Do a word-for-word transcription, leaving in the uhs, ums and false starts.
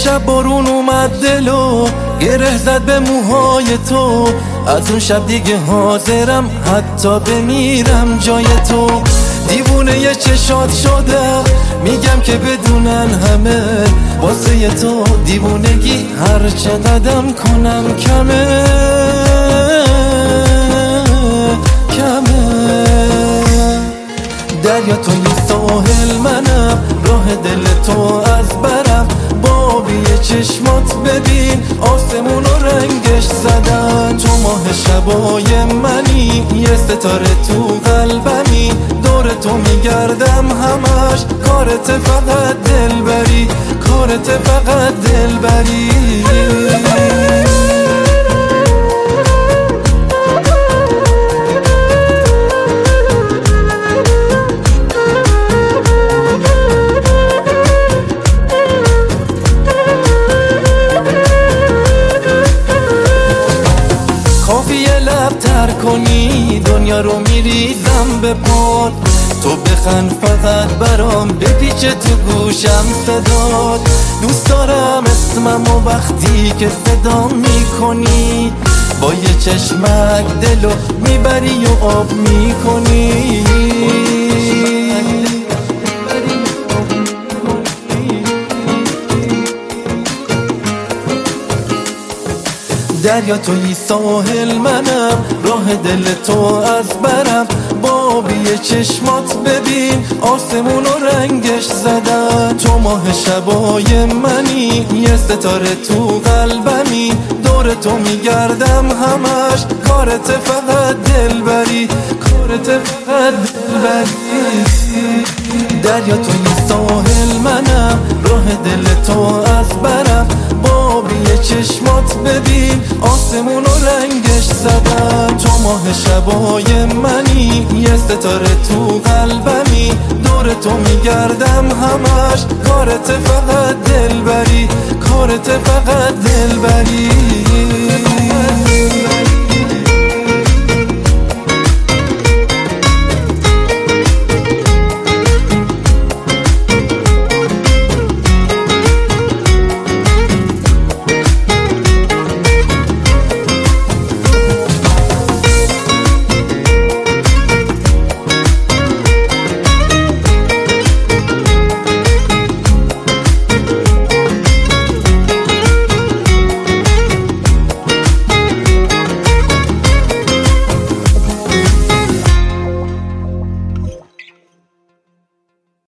شب بارون اومد دلو گره زد به موهای تو، از اون شب دیگه حاضرم حتی بمیرم جای تو. دیوونه یه چشات شدم، میگم که بدونن همه واسه تو دیوونگی هر چه قدم کنم کمه کمه. دریا توی ساحل منم، راه دل تو از برم، بابی چشمات ببین آسمون و رنگش زدن. تو ماه شبای منی، یه ستاره تو قلبمی، دور تو میگردم همش، کارت فقط دلبری، کارت فقط دلبری. کافیه لب تر کنی دنیا رو میریزم به پات، تو بخند فقط برام بپیچه تو گوشم صدات. دوست دارم اسمم و وقتی که صدا میکنی، با یه چشمک دلو میبری و آب میکنی. دریا توی ساحل منم، راه دل تو از برم، بابی چشمات ببین آسمون و رنگش زدن. تو ماه شبای منی، یه ستاره تو قلبمی، دور تو میگردم همش، کارت فقط دلبری، کارت فقط دلبری. دریا توی ساحل منم، راه دل تو از برم، بابی چشمات ببین آسمون و رنگش زدن. تو ماه شبای منی، یه ستاره تو قلبمی، دور تو میگردم همش، کارت فقط دلبری، کارت فقط دلبری.